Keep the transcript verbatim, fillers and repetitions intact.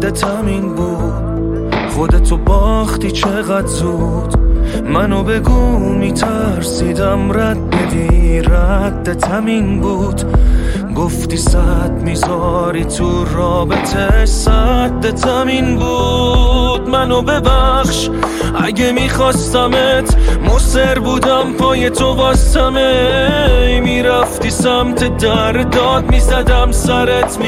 ردت همین بود، خودتو باختی چقدر زود. منو بگو میترسیدم رد بدی، ردت همین بود. گفتی صد میذاری تو رابطه، صدت همین بود. منو ببخش اگه میخواستمت، مصر بودم پای تو واسمه. میرفتی سمت در داد میزدم سرت.